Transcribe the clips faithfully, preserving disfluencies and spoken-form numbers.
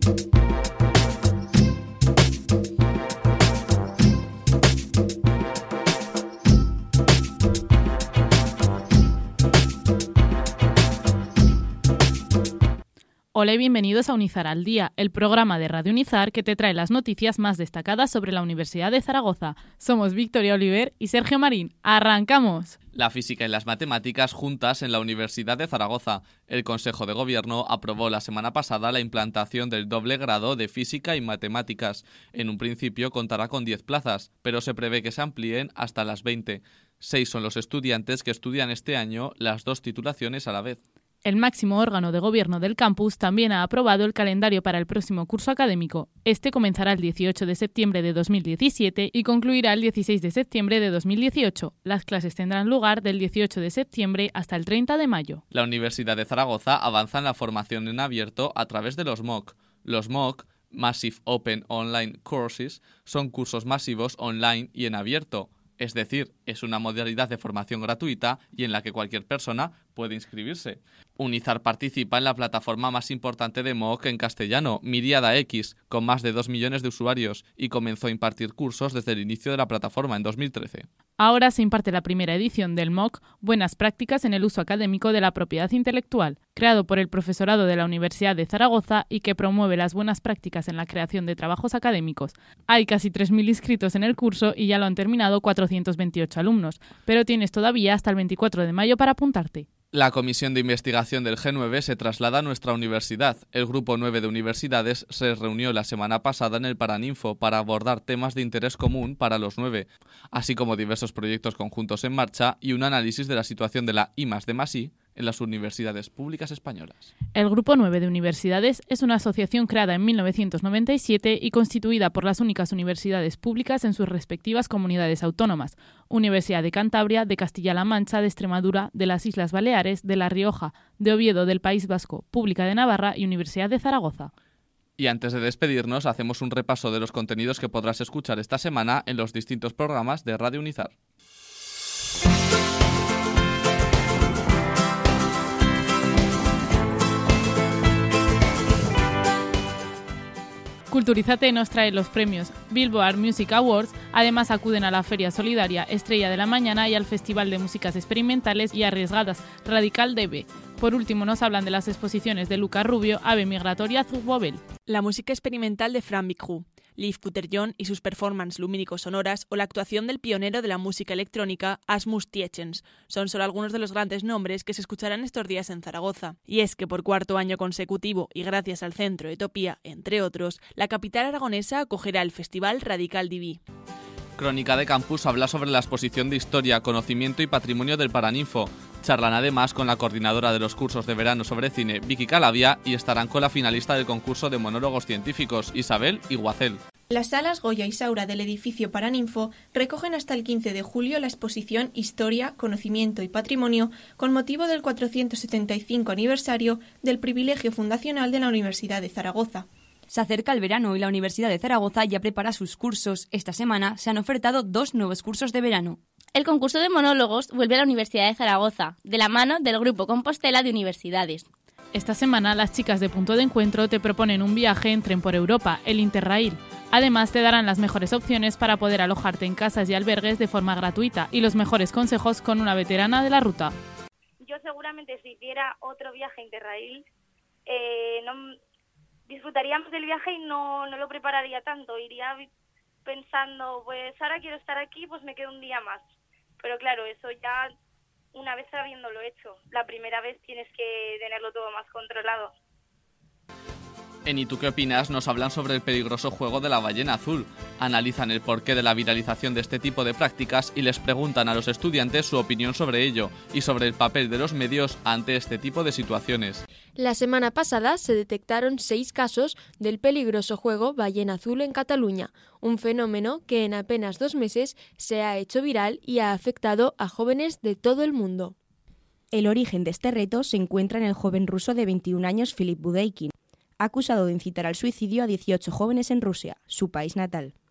Hola y bienvenidos a Unizar al Día, el programa de Radio Unizar que te trae las noticias más destacadas sobre la Universidad de Zaragoza. Somos Victoria Oliver y Sergio Marín. ¡Arrancamos! La física y las matemáticas juntas en la Universidad de Zaragoza. El Consejo de Gobierno aprobó la semana pasada la implantación del doble grado de física y matemáticas. En un principio contará con diez plazas, pero se prevé que se amplíen hasta las veinte. Seis son los estudiantes que estudian este año las dos titulaciones a la vez. El máximo órgano de gobierno del campus también ha aprobado el calendario para el próximo curso académico. Este comenzará el dieciocho de septiembre de dos mil diecisiete y concluirá el dieciséis de septiembre de dos mil dieciocho. Las clases tendrán lugar del dieciocho de septiembre hasta el treinta de mayo. La Universidad de Zaragoza avanza en la formación en abierto a través de los M O C. Los M O C, Massive Open Online Courses, son cursos masivos online y en abierto. Es decir, es una modalidad de formación gratuita y en la que cualquier persona puede inscribirse. Unizar participa en la plataforma más importante de M O C en castellano, Miriada X, con más de dos millones de usuarios, y comenzó a impartir cursos desde el inicio de la plataforma en dos mil trece. Ahora se imparte la primera edición del M O C, Buenas Prácticas en el Uso Académico de la Propiedad Intelectual, creado por el profesorado de la Universidad de Zaragoza y que promueve las buenas prácticas en la creación de trabajos académicos. Hay casi tres mil inscritos en el curso y ya lo han terminado cuatrocientos veintiocho alumnos, pero tienes todavía hasta el veinticuatro de mayo para apuntarte. La Comisión de Investigación del G nueve se traslada a nuestra universidad. El Grupo nueve de Universidades se reunió la semana pasada en el Paraninfo para abordar temas de interés común para los nueve, así como diversos proyectos conjuntos en marcha y un análisis de la situación de la I más D más I en las universidades públicas españolas. El Grupo nueve de Universidades es una asociación creada en mil novecientos noventa y siete y constituida por las únicas universidades públicas en sus respectivas comunidades autónomas: Universidad de Cantabria, de Castilla-La Mancha, de Extremadura, de las Islas Baleares, de La Rioja, de Oviedo, del País Vasco, Pública de Navarra y Universidad de Zaragoza. Y antes de despedirnos, hacemos un repaso de los contenidos que podrás escuchar esta semana en los distintos programas de Radio Unizar. Culturízate nos trae los premios Billboard Music Awards. Además acuden a la Feria Solidaria Estrella de la Mañana y al Festival de Músicas Experimentales y Arriesgadas Radical D B. Por último nos hablan de las exposiciones de Luca Rubio, Ave Migratoria Zugbobel. La música experimental de Fran Bicrou, Liv Kutter-John y sus performances lumínico-sonoras o la actuación del pionero de la música electrónica Asmus Tietjens son solo algunos de los grandes nombres que se escucharán estos días en Zaragoza. Y es que por cuarto año consecutivo y gracias al Centro Etopía, entre otros, la capital aragonesa acogerá el Festival Radical D B. Crónica de Campus habla sobre la exposición de Historia, Conocimiento y Patrimonio del Paraninfo. Charlan además con la coordinadora de los cursos de verano sobre cine, Vicky Calavia, y estarán con la finalista del concurso de monólogos científicos, Isabel Iguacel. Las salas Goya y Saura del edificio Paraninfo recogen hasta el quince de julio la exposición Historia, Conocimiento y Patrimonio con motivo del cuatrocientos setenta y cinco aniversario del privilegio fundacional de la Universidad de Zaragoza. Se acerca el verano y la Universidad de Zaragoza ya prepara sus cursos. Esta semana se han ofertado dos nuevos cursos de verano. El concurso de monólogos vuelve a la Universidad de Zaragoza, de la mano del Grupo Compostela de Universidades. Esta semana las chicas de Punto de Encuentro te proponen un viaje en tren por Europa, el Interrail. Además te darán las mejores opciones para poder alojarte en casas y albergues de forma gratuita y los mejores consejos con una veterana de la ruta. Yo seguramente si hiciera otro viaje Interrail eh, no disfrutaría más del viaje y no, no lo prepararía tanto. Iría pensando, pues ahora quiero estar aquí, pues me quedo un día más. Pero claro, eso ya una vez habiéndolo hecho. La primera vez tienes que tenerlo todo más controlado. En ¿Y tú qué opinas? Nos hablan sobre el peligroso juego de la ballena azul. Analizan el porqué de la viralización de este tipo de prácticas y les preguntan a los estudiantes su opinión sobre ello y sobre el papel de los medios ante este tipo de situaciones. La semana pasada se detectaron seis casos del peligroso juego ballena azul en Cataluña, un fenómeno que en apenas dos meses se ha hecho viral y ha afectado a jóvenes de todo el mundo. El origen de este reto se encuentra en el joven ruso de veintiún años Filip Budeikin, acusado de incitar al suicidio a dieciocho jóvenes en Rusia, su país natal.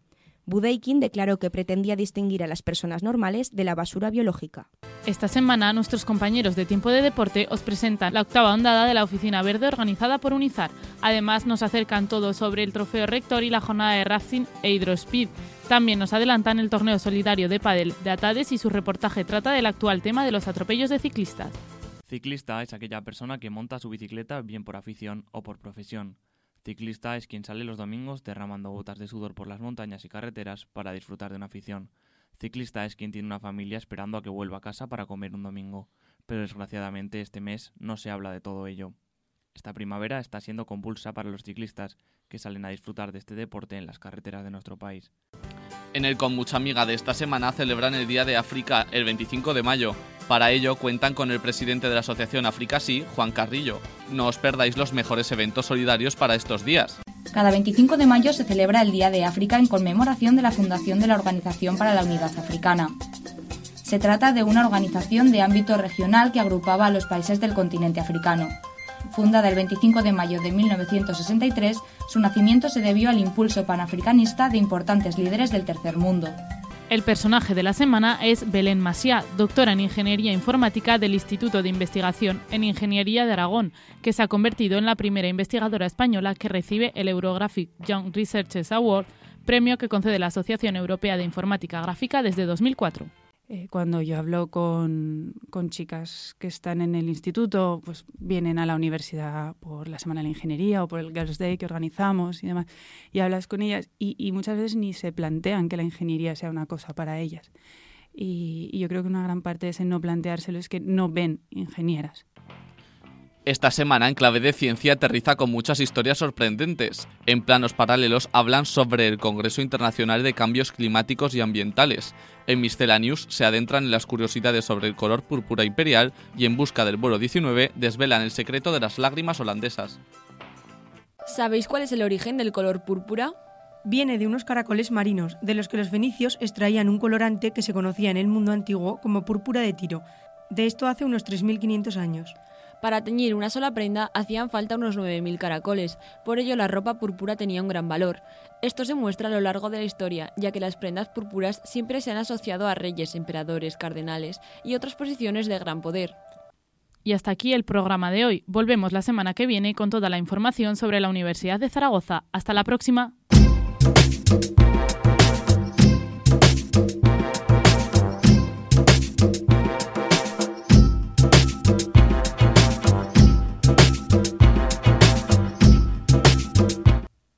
Budeikin declaró que pretendía distinguir a las personas normales de la basura biológica. Esta semana, nuestros compañeros de Tiempo de Deporte os presentan la octava ondada de la Oficina Verde organizada por UNIZAR. Además, nos acercan todo sobre el Trofeo Rector y la jornada de rafting e hidrospeed. También nos adelantan el torneo solidario de pádel de Atades y su reportaje trata del actual tema de los atropellos de ciclistas. Ciclista es aquella persona que monta su bicicleta bien por afición o por profesión. Ciclista es quien sale los domingos derramando gotas de sudor por las montañas y carreteras para disfrutar de una afición. Ciclista es quien tiene una familia esperando a que vuelva a casa para comer un domingo, pero desgraciadamente este mes no se habla de todo ello. Esta primavera está siendo convulsa para los ciclistas que salen a disfrutar de este deporte en las carreteras de nuestro país. En el Con Mucha Amiga de esta semana celebran el Día de África el veinticinco de mayo. Para ello cuentan con el presidente de la asociación África Sí, Juan Carrillo. No os perdáis los mejores eventos solidarios para estos días. Cada veinticinco de mayo se celebra el Día de África en conmemoración de la fundación de la Organización para la Unidad Africana. Se trata de una organización de ámbito regional que agrupaba a los países del continente africano. Fundada el veinticinco de mayo de mil novecientos sesenta y tres, su nacimiento se debió al impulso panafricanista de importantes líderes del tercer mundo. El personaje de la semana es Belén Macià, doctora en Ingeniería Informática del Instituto de Investigación en Ingeniería de Aragón, que se ha convertido en la primera investigadora española que recibe el Eurographic Young Researchers Award, premio que concede la Asociación Europea de Informática Gráfica desde dos mil cuatro. Eh, cuando yo hablo con, con chicas que están en el instituto, pues vienen a la universidad por la Semana de la Ingeniería o por el Girls' Day que organizamos y demás, y hablas con ellas y, y muchas veces ni se plantean que la ingeniería sea una cosa para ellas. Y, y yo creo que una gran parte de ese no planteárselo es que no ven ingenieras. Esta semana en Clave de Ciencia aterriza con muchas historias sorprendentes. En planos paralelos hablan sobre el Congreso Internacional de Cambios Climáticos y Ambientales. En Miscellaneous se adentran en las curiosidades sobre el color púrpura imperial y en busca del vuelo diecinueve desvelan el secreto de las lágrimas holandesas. ¿Sabéis cuál es el origen del color púrpura? Viene de unos caracoles marinos, de los que los fenicios extraían un colorante que se conocía en el mundo antiguo como púrpura de Tiro. De esto hace unos tres mil quinientos años. Para teñir una sola prenda hacían falta unos nueve mil caracoles, por ello la ropa púrpura tenía un gran valor. Esto se muestra a lo largo de la historia, ya que las prendas púrpuras siempre se han asociado a reyes, emperadores, cardenales y otras posiciones de gran poder. Y hasta aquí el programa de hoy. Volvemos la semana que viene con toda la información sobre la Universidad de Zaragoza. Hasta la próxima.